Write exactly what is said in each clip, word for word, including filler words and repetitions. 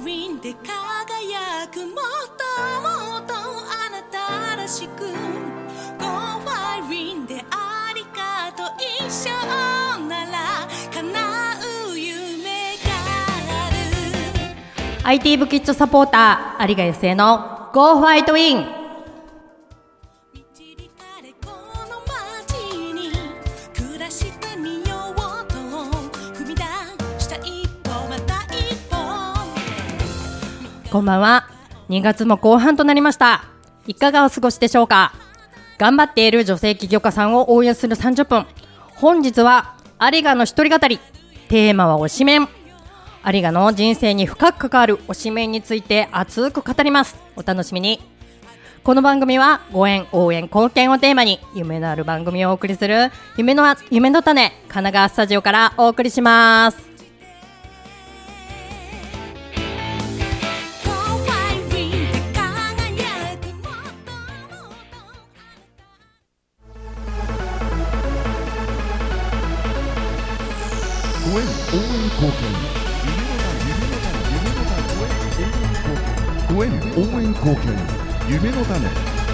リンで輝くもっともっとあなたらしくゴーファイリンでありがとう一生なら叶う夢があるアイティー 部キッズサポーター有賀康生の Go Fight Win。こんばんは。にがつも後半となりました。いかがお過ごしでしょうか。頑張っている女性起業家さんを応援するさんじゅっぷん。本日は有賀の一人語り。テーマは推しメン。有賀の人生に深く関わる推しメンについて熱く語ります。お楽しみに。この番組はご縁、応援、貢献をテーマに夢のある番組をお送りする夢の夢の種神奈川スタジオからお送りします。 ご縁応援貢献ご縁応援貢献夢の種。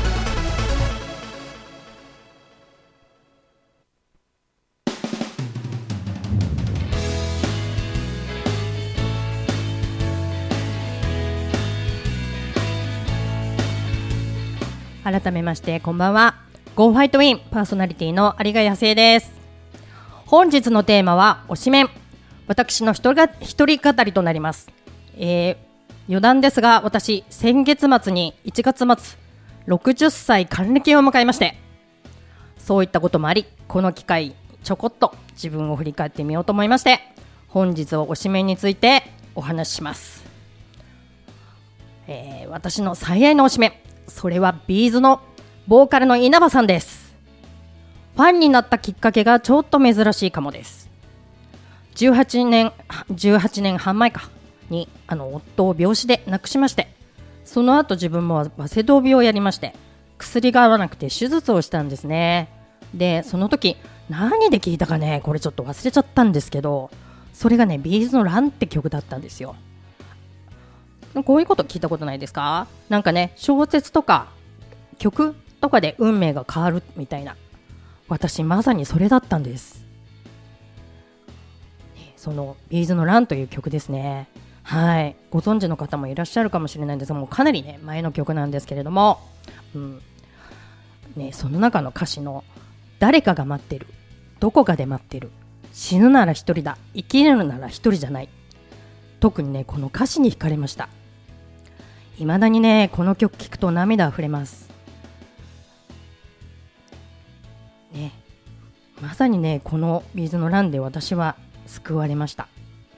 改めましてこんばんは。 Go Fight Win パーソナリティの有賀康生です。本日のテーマは推しメン。私の一人が一人語りとなります。えー、余談ですが、私先月末にいちがつ末ろくじゅっさい還暦を迎えまして、そういったこともあり、この機会ちょこっと自分を振り返ってみようと思いまして、本日は推しメンについてお話しします。えー、私の最愛の推しメン、それはビーズのボーカルの稲葉さんです。ファンになったきっかけがちょっと珍しいかもです。じゅうはちねん、じゅうはちねんはん前かにあの夫を病死で亡くしまして、その後自分もバセドウ病をやりまして、薬が合わなくて手術をしたんですね。でその時何で聞いたかね、これちょっと忘れちゃったんですけど、それがねビーズのランって曲だったんですよ。こういうこと聞いたことないですか？なんかね、小説とか曲とかで運命が変わるみたいな。私まさにそれだったんです。そのビーズのランという曲ですね。はい、ご存知の方もいらっしゃるかもしれないんですが、もうかなりね前の曲なんですけれども、うんね、その中の歌詞の誰かが待ってる、どこかで待ってる、死ぬなら一人だ、生きるなら一人じゃない、特にねこの歌詞に惹かれました。未だにねこの曲聴くと涙あふれますね。まさにねこのビーズのランで私は救われました。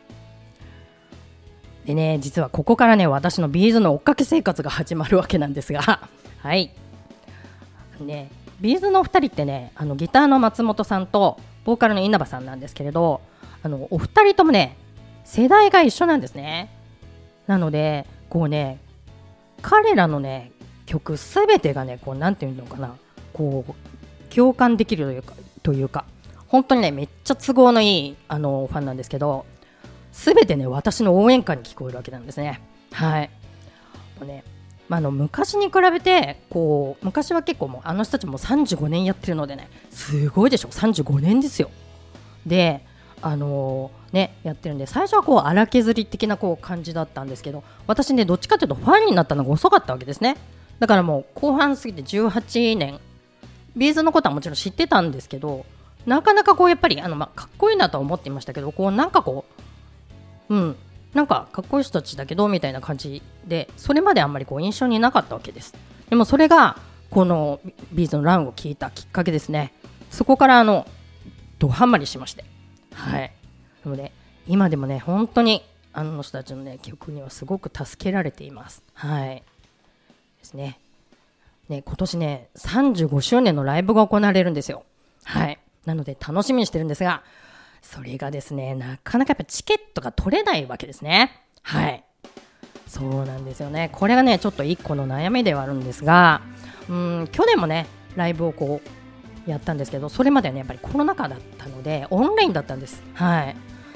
でね、実はここからね私のビーズの追っかけ生活が始まるわけなんですがはいね、ビーズのふたりってね、あのギターの松本さんとボーカルの稲葉さんなんですけれど、あのお二人ともね世代が一緒なんですね。なのでこうね彼らのね曲すべてがねこうなんていうのかな、こう共感できるというか、というか本当にねめっちゃ都合のいいあのファンなんですけど、すべてね私の応援歌に聞こえるわけなんですね。はい。もうね、まあ、あの昔に比べてこう昔は結構もうあの人たちもさんじゅうごねんやってるのでね、すごいでしょ、さんじゅうごねんですよ。であのー、ねやってるんで、最初はこう荒削り的なこう感じだったんですけど、私ねどっちかというとファンになったのが遅かったわけですね。だからもう後半過ぎてじゅうはちねん、ビーズのことはもちろん知ってたんですけど、なかなかこうやっぱりあの、まあ、かっこいいなとは思っていましたけど、こうなんかこううんなんかかっこいい人たちだけどみたいな感じで、それまであんまりこう印象になかったわけです。でもそれがこのビーズのランを聞いたきっかけですね。そこからあのドハマりしまして、はい。なので今でもね本当にあの人たちのね曲にはすごく助けられています。はいですね。ね、今年ねさんじゅうごしゅうねんのライブが行われるんですよ。はい。なので楽しみにしてるんですが、それがですねなかなかやっぱチケットが取れないわけですね。はい。そうなんですよね。これがねちょっと一個の悩みではあるんですが、うーん去年もねライブをこうやったんですけど、それまではねやっぱりコロナ禍だったのでオンラインだったんです。はい。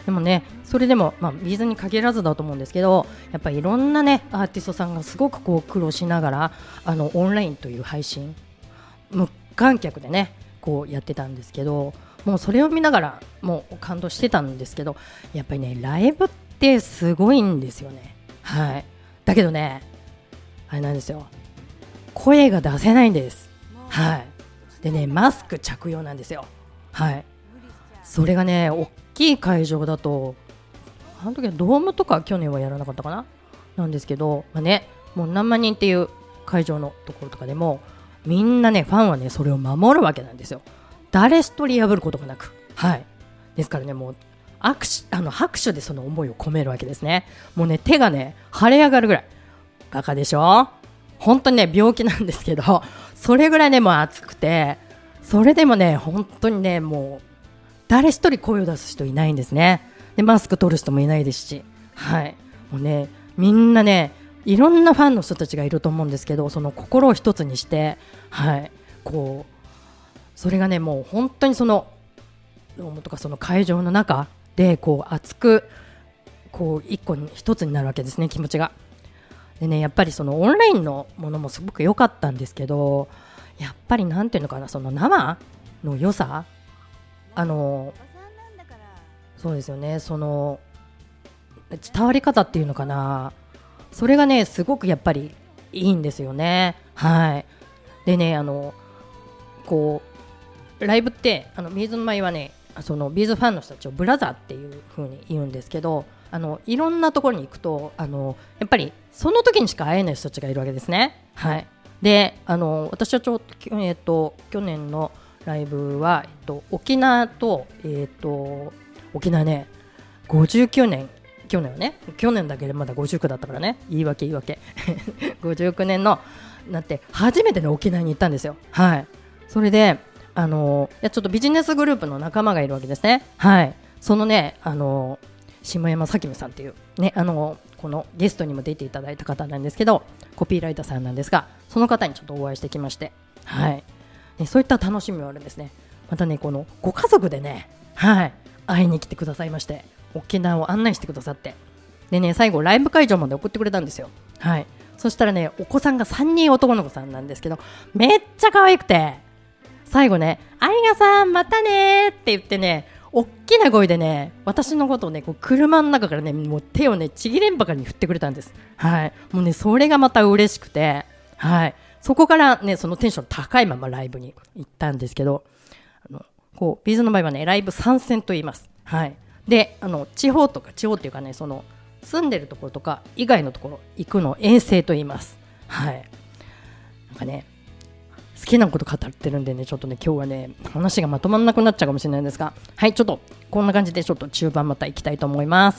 でもねそれでも、まあ、ビーズに限らずだと思うんですけど、やっぱりいろんなねアーティストさんがすごくこう苦労しながらあのオンラインという配信無観客でねこうやってたんですけど、もうそれを見ながらもう感動してたんですけど、やっぱりねライブってすごいんですよね。はい。だけどねあれなんですよ、声が出せないんです。はい。でねマスク着用なんですよ。はい。それがね大きい会場だと、あの時はドームとか去年はやらなかったかななんですけど、まあね、もう何万人っていう会場のところとかでもみんなねファンはねそれを守るわけなんですよ。誰一人破ることがなく。はい。ですからねもう握手あの拍手でその思いを込めるわけですね。もうね手がね腫れ上がるぐらい。バカでしょ。本当にね病気なんですけど、それぐらいねもう熱くて、それでもね本当にねもう誰一人声を出す人いないんですね。でマスク取る人もいないですし、はい。もうねみんなねいろんなファンの人たちがいると思うんですけど、その心を一つにして、はい、こうそれがねもう本当にそのドームとかその会場の中でこう熱くこう一個に一つになるわけですね、気持ちが。でねやっぱりそのオンラインのものもすごく良かったんですけど、やっぱりなんていうのかな、その生の良さ、あのそうですよね、その伝わり方っていうのかな、それがねすごくやっぱりいいんですよね。はい。でねあのこうライブってあのビーズの場合はねそのビーズファンの人たちをブラザーっていう風に言うんですけど、あのいろんなところに行くとあのやっぱりその時にしか会えない人たちがいるわけですね。はい。であの私はちょっと、えー、と去年のライブは、えっと、沖縄と、えー、と沖縄ねごじゅうきゅうねん、去年はね去年だけでまだごじゅうきゅうだったからね、言い訳言い訳ごじゅうきゅうねんのなって初めてね沖縄に行ったんですよ。はい。それであのいやちょっとビジネスグループの仲間がいるわけですね。はい。そのねあの下山咲美さんっていうねあのこのゲストにも出ていただいた方なんですけど、コピーライターさんなんですが、その方にちょっとお会いしてきまして、はい。ね、そういった楽しみもあるんですね。またねこのご家族でね、はい、会いに来てくださいまして、沖縄を案内してくださって、でね最後ライブ会場まで送ってくれたんですよ。はい。そしたらねお子さんがさんにん男の子さんなんですけど、めっちゃ可愛くて、最後ねありがさんまたねって言ってね大きな声でね私のことをねこう車の中からねもう手をねちぎれんばかりに振ってくれたんです。はい。もうねそれがまた嬉しくて、はい。そこからねそのテンション高いままライブに行ったんですけど、あのこうビーズの場合はねライブ参戦と言います。はい。であの地方とか地方っていうかねその住んでるところとか以外のところ行くのを遠征と言います。はい。なんかね好きなこと語ってるんでねちょっとね今日はね話がまとまらなくなっちゃうかもしれないんですが、はい、ちょっとこんな感じでちょっと中盤また行きたいと思います。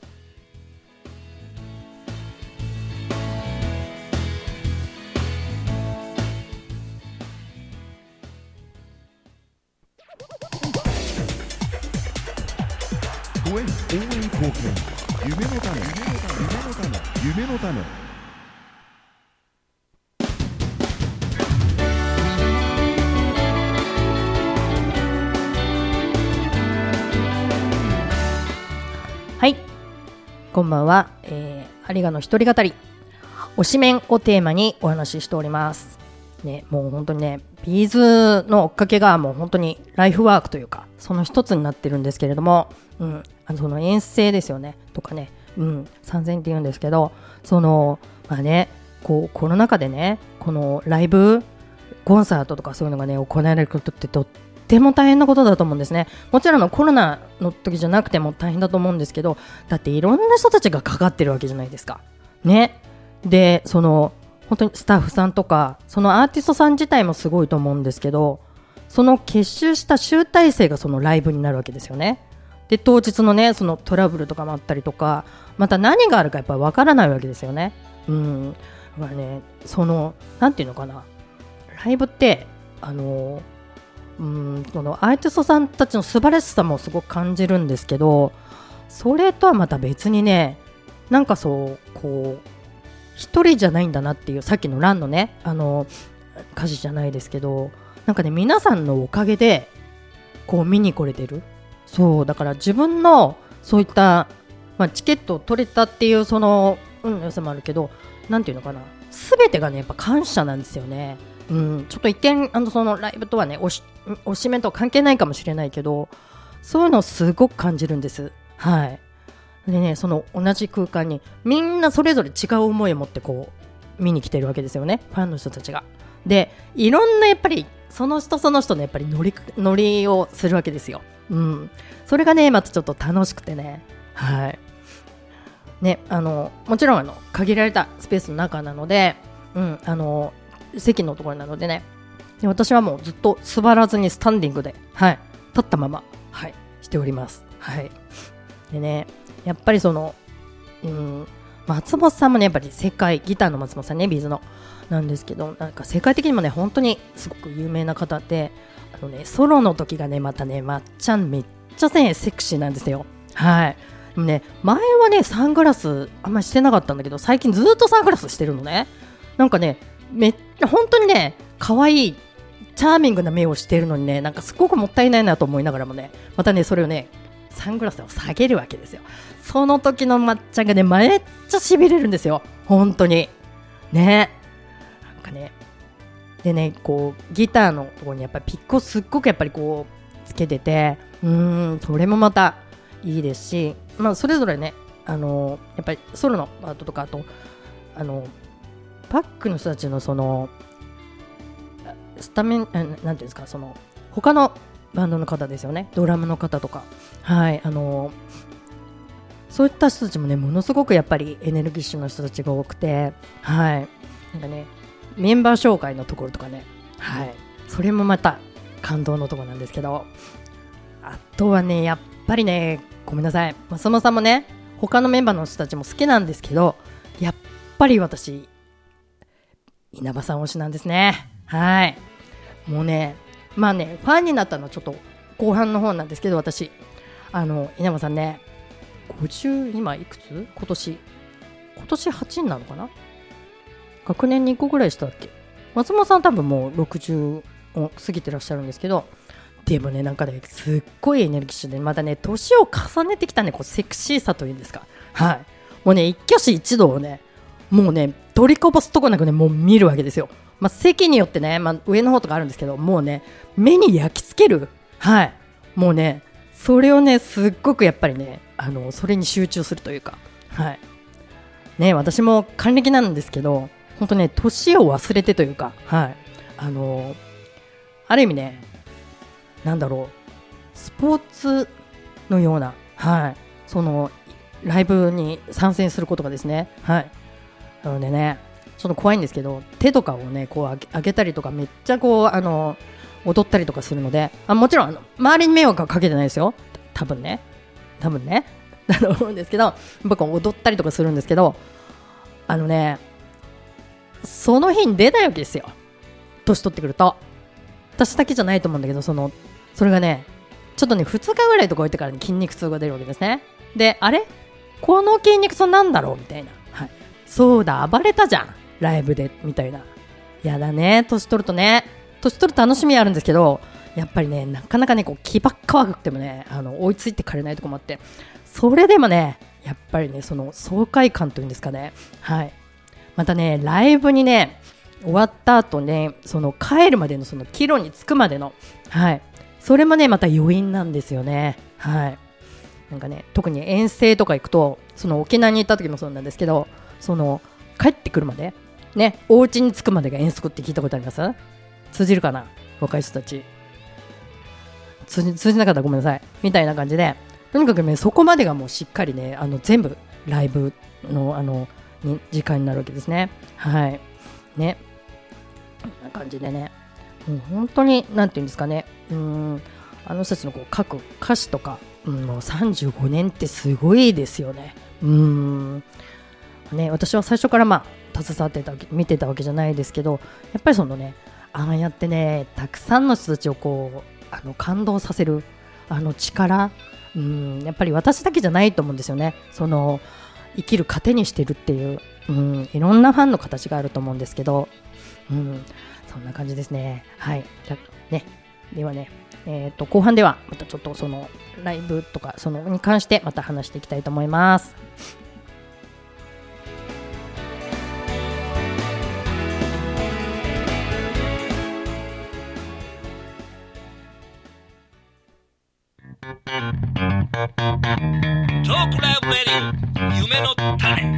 応援貢献、夢の種、夢の種、夢の種。 はい、こんばんは、えー、有賀の一人語り推しメンをテーマにお話ししておりますね。もう本当にねビーズの追っかけがもう本当にライフワークというかその一つになってるんですけれども、うん、あのその遠征ですよねとかね、うん、参戦って言うんですけど、そのまあねこうコロナ禍でねこのライブコンサートとかそういうのがね行われることってとっても大変なことだと思うんですね。もちろんのコロナの時じゃなくても大変だと思うんですけど、だっていろんな人たちがかかってるわけじゃないですかね。でその本当にスタッフさんとかそのアーティストさん自体もすごいと思うんですけど、その結集した集大成がそのライブになるわけですよね。で当日のねそのトラブルとかもあったりとか、また何があるかやっぱりわからないわけですよね。うん、まあねそのなんていうのかな、ライブってあのうんそのアーティストさんたちの素晴らしさもすごく感じるんですけど、それとはまた別にねなんかそうこう一人じゃないんだなっていう、さっきのランのねあの歌詞じゃないですけど、なんかね皆さんのおかげでこう見に来れてる。そうだから自分のそういった、まあ、チケットを取れたっていうその、うん、良さもあるけど、なんていうのかな、すべてがねやっぱ感謝なんですよね。うん、ちょっと一見あのそのライブとはねおしおしめと関係ないかもしれないけど、そういうのをすごく感じるんです。はい。でね、その同じ空間にみんなそれぞれ違う思いを持ってこう見に来てるわけですよね、ファンの人たちが。で、いろんなやっぱりその人その人のやっぱりノリノリをするわけですよ。うん、それがねまたちょっと楽しくてね、はいね、あのもちろんあの限られたスペースの中なので、うん、あの席のところなのでね、で私はもうずっと座らずにスタンディングで、はい、立ったまま、はい、しております。はい。でね、やっぱりその、うん、松本さんもねやっぱり世界ギターの松本さんね、ビーズのなんですけど、なんか世界的にもね本当にすごく有名な方で、あのねソロの時がねまたねまっちゃんめっちゃねセクシーなんですよ。はい。でもね、前はねサングラスあんまりしてなかったんだけど、最近ずっとサングラスしてるのね。なんかねめ本当にね可愛いチャーミングな目をしているのにね、なんかすごくもったいないなと思いながらもね、またねそれをねサングラスを下げるわけですよ。その時のまっちゃんがねめっちゃしびれるんですよ、本当にね。なんかね、でね、こうギターのところにやっぱりピックをすっごくやっぱりこうつけてて、うーんそれもまたいいですし、まあそれぞれね、あのー、やっぱりソロのパートとか、あとあのバックの人たちのそのスタメン、なんていうんですか、その他のバンドの方ですよね、ドラムの方とか、はい、あのー、そういった人たちもねものすごくやっぱりエネルギッシュな人たちが多くて、はい、なんかねメンバー紹介のところとかね、はい、それもまた感動のところなんですけど、あとはねやっぱりね、ごめんなさい、松本さんもね他のメンバーの人たちも好きなんですけど、やっぱり私稲葉さん推しなんですね。はい。もうね、まあねファンになったのはちょっと後半の方なんですけど、私あの稲葉さんねごじゅう今いくつ、今年今年はちになるのかな、学年にいっこぐらいしたっけ。松本さん多分もうろくじゅうを過ぎてらっしゃるんですけど、でもねなんかねすっごいエネルギッシュで、またね年を重ねてきたねこうセクシーさというんですか、はい、もうね一挙手一動をねもうね取りこぼすとこなくねもう見るわけですよ。まあ、席によってね、まあ、上の方とかあるんですけど、もうね目に焼き付ける、はい、もうねそれをねすっごくやっぱりねあのそれに集中するというか、はいね、私も還暦なんですけど、本当ね年を忘れてというか、はい、あのある意味ねなんだろうスポーツのような、はい、そのライブに参戦することがですね、はい、なのでねちょっと怖いんですけど、手とかをねこう上げ、上げたりとかめっちゃこうあの踊ったりとかするので、あもちろんあの周りに迷惑はかけてないですよ、多分ね多分ねだと思うんですけど、僕は踊ったりとかするんですけど、あのねその日に出ないわけですよ、年取ってくると。私だけじゃないと思うんだけど、そのそれがねちょっとねふつかぐらいとか置いてから、ね、筋肉痛が出るわけですね。であれこの筋肉痛なんだろうみたいな、はい、そうだ暴れたじゃんライブでみたいな。やだね、年取るとね、年取る楽しみあるんですけど、やっぱりねなかなかねこう気ばっか悪くてもねあの追いついてかれないとこもあって、それでもねやっぱりねその爽快感というんですかね、はい、またねライブにね終わった後ねその帰るまでのその帰路に着くまでの、はい、それもねまた余韻なんですよね。はい、なんかね特に遠征とか行くと、その沖縄に行った時もそうなんですけど、その帰ってくるまでねお家に着くまでが遠足って聞いたことあります？通じるかな、若い人たち。通じ、通じなかったらごめんなさいみたいな感じで、とにかくねそこまでがもうしっかりねあの全部ライブのあのに時間になるわけですね。はいね、こんな感じでね、もう本当になんていうんですかね、うーんあの人たちのこう書く歌詞とか、うん、もうさんじゅうごねんってすごいですよね。うーんね、私は最初からまあ携わってた見てたわけじゃないですけど、やっぱりそのねああやってねたくさんの人たちをこうあの感動させるあの力、うん、やっぱり私だけじゃないと思うんですよね。その生きる糧にしてるっていう、うん、いろんなファンの形があると思うんですけど、うん、そんな感じですね。はい、じゃね、ではねえー、と後半ではまたちょっとそのライブとかそのに関してまた話していきたいと思います。 トークライブレディオ夢の種。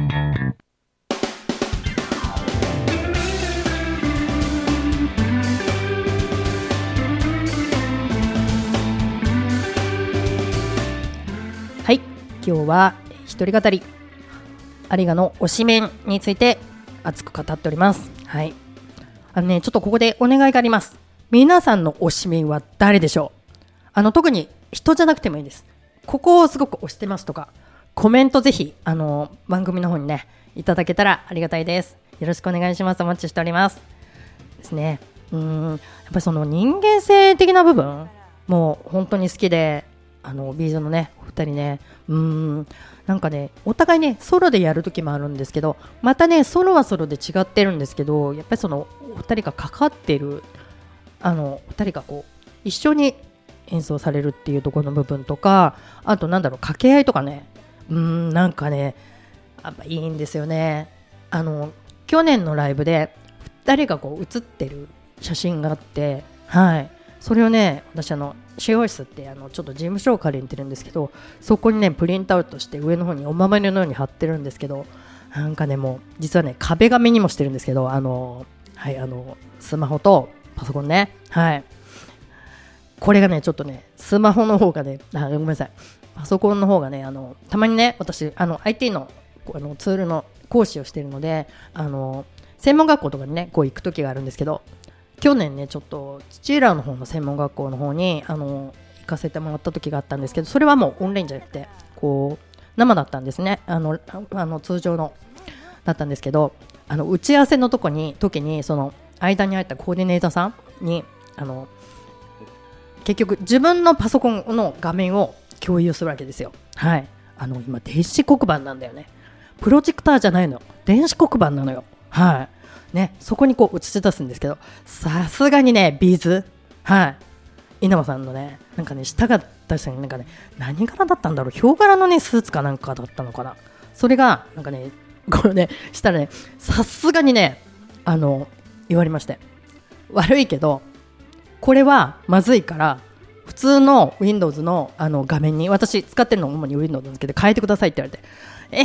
はい、今日は一人語り有賀の推しメンについて熱く語っております。はい、あのね、ちょっとここでお願いがあります。皆さんの推しメンは誰でしょう？あの特に人じゃなくてもいいです。ここをすごく推してますとかコメントぜひあの番組の方にねいただけたらありがたいです。よろしくお願いします。お待ちしておりますですね。うーんやっぱりその人間性的な部分もう本当に好きで、あのビーズのねお二人ね、うーんなんかねお互いねソロでやる時もあるんですけど、またねソロはソロで違ってるんですけど、やっぱりそのお二人がかかってるあのお二人がこう一緒に演奏されるっていうところの部分とか、あとなんだろう掛け合いとかね、うーんなんかねやっぱいいんですよね。あの去年のライブでふたりがこう写ってる写真があって、はい、それをね私あのシェアオフィスってあのちょっと事務所を借りてるんですけど、そこにねプリントアウトして上の方にお守りのように貼ってるんですけど、なんかねもう実はね壁紙にもしてるんですけど、あのはいあのスマホとパソコンね、はいこれがねちょっとねスマホの方がねあごめんなさいパソコンの方がねあのたまにね私あの アイティー の, あのツールの講師をしているので、あの専門学校とかにねこう行く時があるんですけど、去年ねちょっと土浦の方の専門学校の方にあの行かせてもらった時があったんですけど、それはもうオンラインじゃなくてこう生だったんですね。あのあの通常のだったんですけど、あの打ち合わせのとこに時にその間に入ったコーディネーターさんにあの結局自分のパソコンの画面を共有するわけですよ。はい、あの今電子黒板なんだよね。プロジェクターじゃないの、電子黒板なのよ。はいね、そこにこう映し出すんですけど、さすがにねビーズ、はい稲葉さんのねなんかね下が確かになんかね何柄だったんだろう、ヒョウ柄のねスーツかなんかだったのかな。それがなんかねこれねしたらねさすがにねあの言われまして、悪いけどこれはまずいから普通の Windows の, あの画面に、私使ってるの主に Windows なんですけど変えてくださいって言われて、えー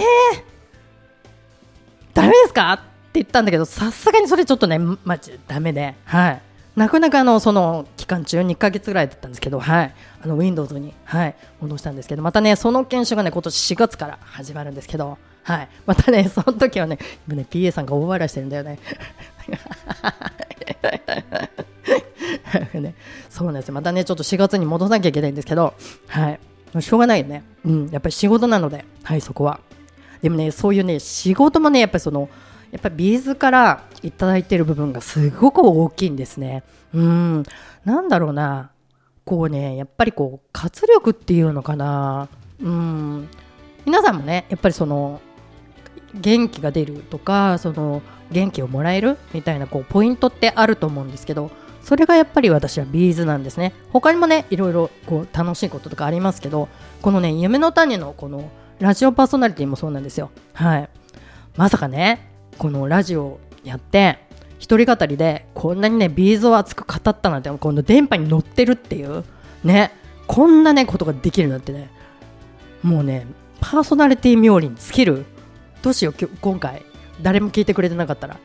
ダメですかって言ったんだけど、さすがにそれちょっとねマジダメで、はいなかなかあのその期間中にかげつぐらいだったんですけど、はいあの Windows に、はい、戻したんですけど、またねその研修がね今年しがつから始まるんですけど、はいまたねその時はね今ね ピーエー さんが大笑いしてるんだよねね、そうなんですよ。またねちょっとしがつに戻さなきゃいけないんですけど、はいしょうがないよね、うん、やっぱり仕事なので、はいそこはでもねそういうね仕事もねやっぱりそのやっぱりビーズからいただいている部分がすごく大きいんですね。うんなんだろうな、こうねやっぱりこう活力っていうのかな、うん皆さんもねやっぱりその元気が出るとかその元気をもらえるみたいなこうポイントってあると思うんですけど、それがやっぱり私はビーズなんですね。他にもねいろいろこう楽しいこととかありますけど、このね夢の種のこのラジオパーソナリティもそうなんですよ。はいまさかねこのラジオやって一人語りでこんなにねビーズを熱く語ったなんて、この電波に乗ってるっていうねこんなねことができるなんてね、もうねパーソナリティ冥利に尽きる。どうしよう今回誰も聞いてくれてなかったら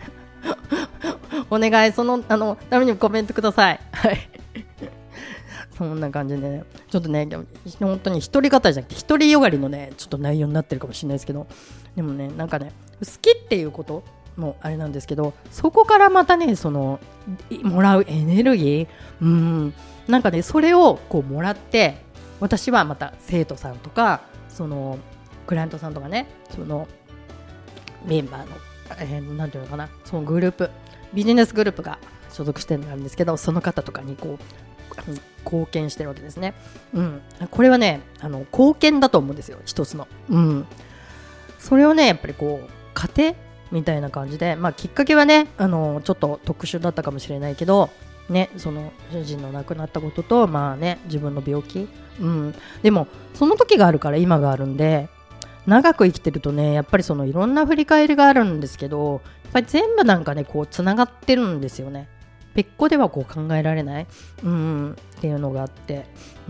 お願いそのあのためにもコメントください。はいそんな感じでねちょっとね本当に一人語りじゃなくて一人よがりのねちょっと内容になってるかもしれないですけど、でもねなんかね好きっていうこともあれなんですけど、そこからまたねそのもらうエネルギー、うんなんかねそれをこうもらって、私はまた生徒さんとかそのクライアントさんとかねそのメンバーの、えー、なんていうのかなそのグループビジネスグループが所属してるのがあるんですけど、その方とかにこう貢献してるわけですね。うん、これはねあの貢献だと思うんですよ一つの、うん、それをねやっぱりこう家庭みたいな感じで、まあ、きっかけはねあのちょっと特殊だったかもしれないけど、 ね、その主人の亡くなったことと、まあね、自分の病気、うん、でもその時があるから今があるんで、長く生きてるとね、やっぱりそのいろんな振り返りがあるんですけど、やっぱり全部なんかねこうつながってるんですよね。別個ではこう考えられない、うん、っていうのがあって、うん、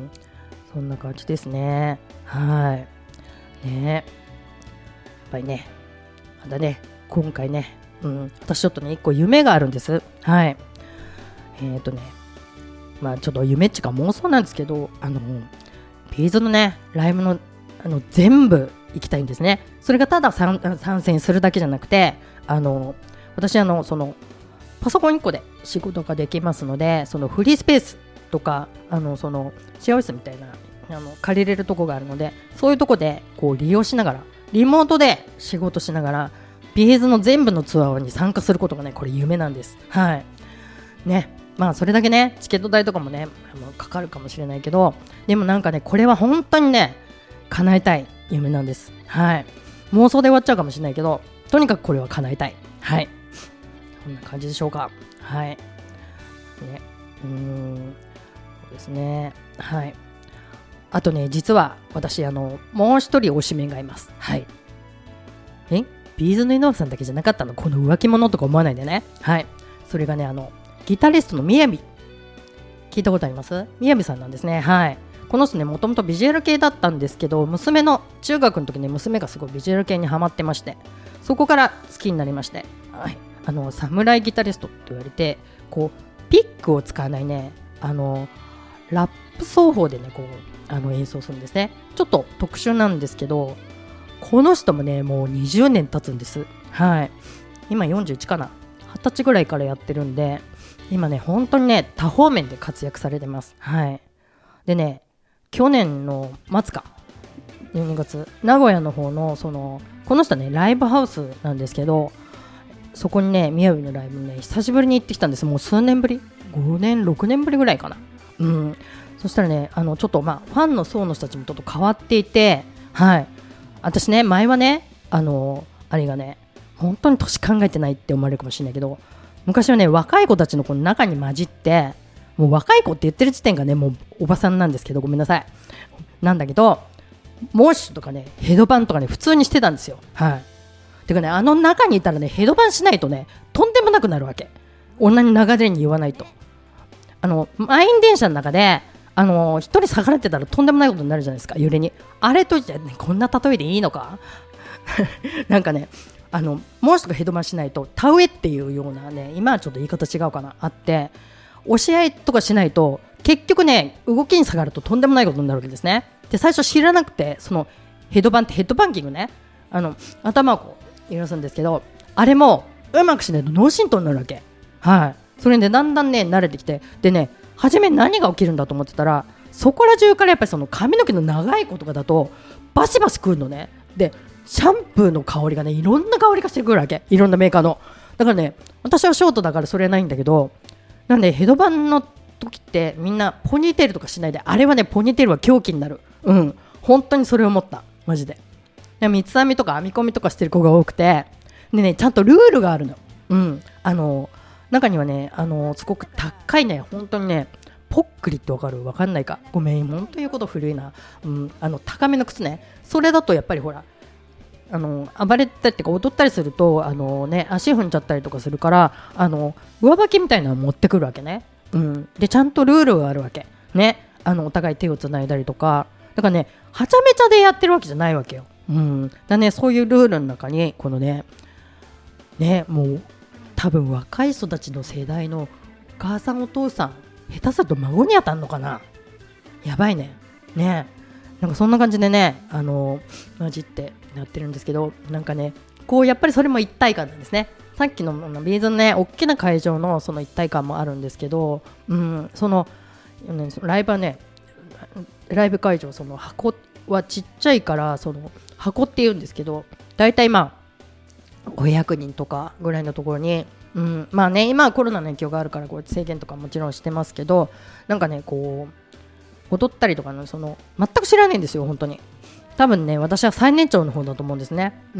そんな感じですね。はいね、やっぱりね、またね今回ね、うん、私ちょっとね一個夢があるんです。はい、えっとねまあちょっと夢っちか妄想なんですけど、あのビーズのねライブのあの全部行きたいんですね。それがただ参戦するだけじゃなくて、あの私あのそのパソコンいっこで仕事ができますので、そのフリースペースとかあのそのシェアオフィスみたいなあの借りれるとこがあるので、そういうとこでこう利用しながらリモートで仕事しながらビーズの全部のツアーに参加することがね、これ夢なんです。はいね、まあそれだけねチケット代とかもねかかるかもしれないけど、でもなんかねこれは本当にね叶えたい夢なんです。はい、妄想で終わっちゃうかもしれないけど、とにかくこれは叶えたい。はい、こんな感じでしょうか。はいね、うーんそうですね。はい、あとね実は私あのもう一人推しメンがいます。はい、えビーズの井上さんだけじゃなかったの、この浮気者とか思わないでね。はい、それがねあのギタリストのみやび、聞いたことあります？みやびさんなんですね。はい、この人ねもともとビジュアル系だったんですけど、娘の中学の時に娘がすごいビジュアル系にハマってまして、そこから好きになりまして、はい、あのサムライギタリストって言われて、こうピックを使わないねあのラップ奏法でねこうあの演奏するんですね。ちょっと特殊なんですけど、この人もねもうにじゅうねん経つんです。はい、今よんじゅういちかな、はたちぐらいからやってるんで、今ね本当にね多方面で活躍されてます。はい、でね去年の末かじゅうにがつ、名古屋の方のそのこの人ねライブハウスなんですけど、そこにねみやびのライブにね久しぶりに行ってきたんです。もう数年ぶり、ごねんろくねんぶりぐらいかな。うん、そしたらねあのちょっとまあファンの層の人たちもちょっと変わっていて、はい、私ね前はねあのあれがね本当に年考えてないって思われるかもしれないけど、昔はね若い子たちのこの中に混じって、もう若い子って言ってる時点がねもうおばさんなんですけど、ごめんなさいなんだけど、モーシュとかねヘドバンとかね普通にしてたんですよ。はい、てかねあの中にいたらねヘドバンしないとねとんでもなくなるわけ。女に流れに言わないと、あの満員電車の中であの一人逆らってたらとんでもないことになるじゃないですか、揺れに。あれとじゃ、ね、こんな例えでいいのかなんかねあのモーシュとかヘドバンしないと田植えっていうようなね、今はちょっと言い方違うかなあって、押し合いとかしないと結局ね動きに下がるととんでもないことになるわけですね。で最初知らなくて、そのヘドバンってヘッドバンキングね、あの頭をこう揺らすんですけど、あれもうまくしないと脳震盪になるわけ。はい、それでだんだんね慣れてきて、でね初め何が起きるんだと思ってたら、そこら中からやっぱりその髪の毛の長い子とかだとバシバシくるのね。でシャンプーの香りがねいろんな香りがしてくるわけ、いろんなメーカーの。だからね私はショートだからそれないんだけど、なんでヘドバンの時ってみんなポニーテールとかしないで、あれはねポニーテールは狂気になる。うん、本当にそれを思ったマジで。で三つ編みとか編み込みとかしてる子が多くて、でねちゃんとルールがあるの。うん、あの中にはねあのすごく高いね、本当にねポックリってわかる？わかんないかごめん、本当に言うこと古いな。うん、あの高めの靴ね、それだとやっぱりほらあの暴れたりとか踊ったりするとあの、ね、足踏んじゃったりとかするから、あの上履きみたいなのを持ってくるわけね。うん、でちゃんとルールがあるわけね。あのお互い手をつないだりとか、だからねはちゃめちゃでやってるわけじゃないわけよ。うん、だねそういうルールの中にこのねねもう多分若い人たちの世代のお母さんお父さん下手すると孫に当たんのかな、やばいね。ねなんかそんな感じでねあの混じってやってるんですけど、なんかねこうやっぱりそれも一体感なんですね。さっきのビーズのね大きな会場のその一体感もあるんですけど、うん、そのライブはねライブ会場その箱はちっちゃいから、その箱って言うんですけど、だいたいまあごひゃくにんとかぐらいのところに、うん、まあね今はコロナの影響があるからこう制限とかもちろんしてますけど、なんかねこう踊ったりとかのその全く知らないんですよ本当に。多分ね私は最年長の方だと思うんですね。うん、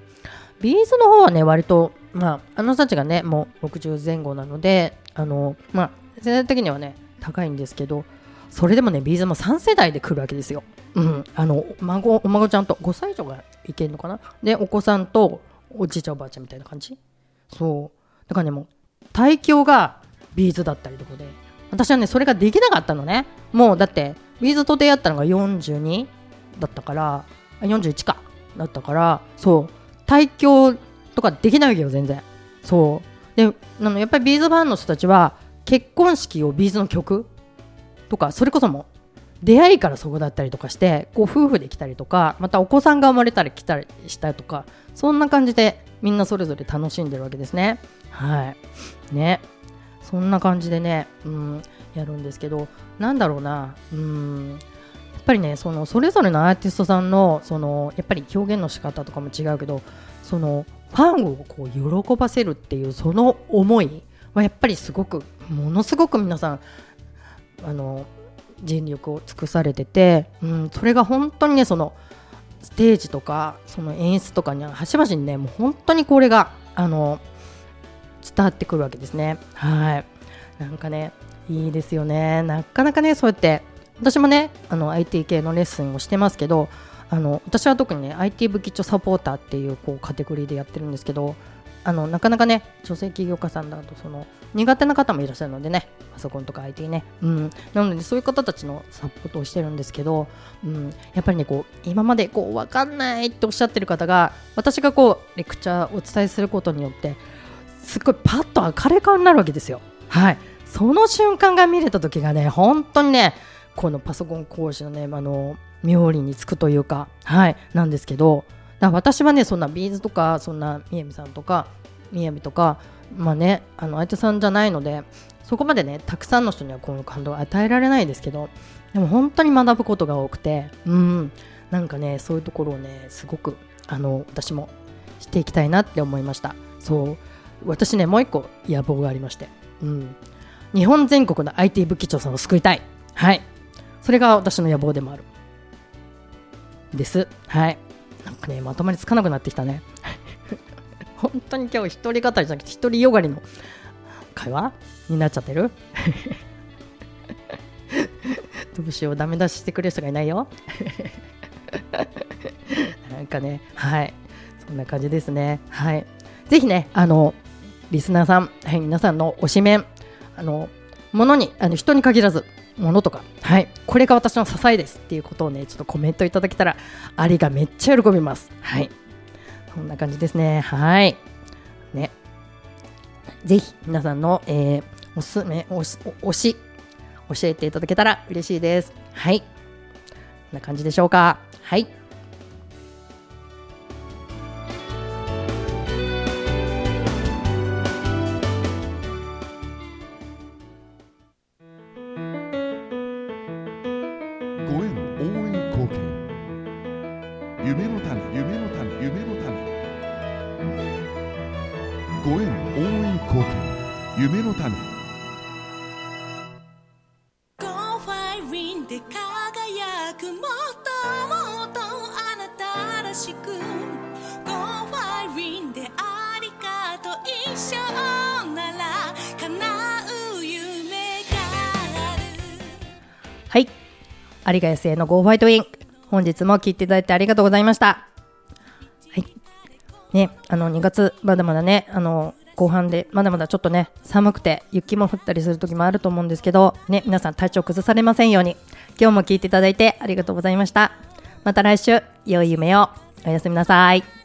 ビーズの方はね割とまああの人たちがねもうろくじゅうぜん後なので、 あのまあ世代的にはね高いんですけど、それでもねビーズもさん世代で来るわけですよ。うん、あの孫お孫ちゃんとごさい以上がいけるのかな、でお子さんとおじいちゃんおばあちゃんみたいな感じ。そうだからね、もう対響がビーズだったりとかで、私はねそれができなかったのね。もうだってビーズと出会ったのがよんじゅうにだったから、よんじゅういちかだったから、そう対響とかできないわけよ全然。そうで、あのやっぱりビーズファンの人たちは結婚式をビーズの曲とか、それこそも出会いからそこだったりとかして、こう夫婦で来たりとか、またお子さんが生まれたり来たりしたりとか、そんな感じでみんなそれぞれ楽しんでるわけですね。はいね、そんな感じでね、うん、やるんですけど、なんだろうな、うん、やっぱりね、そのそれぞれのアーティストさんのそのやっぱり表現の仕方とかも違うけど、そのファンをこう喜ばせるっていうその思いはやっぱりすごく、ものすごく皆さんあの尽力を尽くされてて、うん、それが本当にね、そのステージとかその演出とかに端々にね、もう本当にこれがあの伝わってくるわけですね。はい、なんかねいいですよね。なかなかね、そうやって私もねあの アイティー 系のレッスンをしてますけど、あの私は特にね アイティー 部基調サポーターっていう、こうカテゴリーでやってるんですけど、あのなかなかね女性起業家さんだとその苦手な方もいらっしゃるのでね、パソコンとか アイティー ね、うん、なのでそういう方たちのサポートをしてるんですけど、うん、やっぱりねこう今までこう分かんないっておっしゃってる方が、私がこうレクチャーをお伝えすることによってすっごいパッと明るい顔になるわけですよ。はい、その瞬間が見れた時がね、本当にねこのパソコン講師のねあの妙利につくというか、はいなんですけど、だから私はねそんなビーズとかそんなみやみさんとかみやみとかまあねあの相手さんじゃないので、そこまでねたくさんの人にはこの感動を与えられないですけど、でも本当に学ぶことが多くて、うんなんかねそういうところをねすごくあの私もしていきたいなって思いました。そう私ねもう一個野望がありまして、うん、日本全国の アイティー 部基調さんを救いたい。はい、それが私の野望でもあるです。はい、なんかねまとまりつかなくなってきたね本当に今日一人語りじゃなくて一人よがりの会話になっちゃってるどうしよう、ダメ出ししてくれる人がいないよなんかね、はいそんな感じですね。はい、ぜひねあのリスナーさん、はい、皆さんの推しメン、あの物にあの人に限らず物とか、はいこれが私の支えですっていうことをねちょっとコメントいただけたらありがめっちゃ喜びます。はいこんな感じですね。はいね、ぜひ皆さんの、えー、おすすめおし推し教えていただけたら嬉しいです。はい、こんな感じでしょうか。はい。 ご縁応援貢献、夢の種夢の種夢の種、ご縁応援貢献、夢の種。 ゴーファイリンで輝く、もっともっとあなたらしく、ゴーファイリンでありがとう、一生なら叶う夢がある。 はい、有賀康江の Go Fight Win、 本日も聞いていただいてありがとうございました。はいね、あのにがつまだまだねあの後半でまだまだちょっとね寒くて雪も降ったりする時もあると思うんですけどね、皆さん体調崩されませんように。今日も聞いていただいてありがとうございました。また来週良い夢を。おやすみなさい。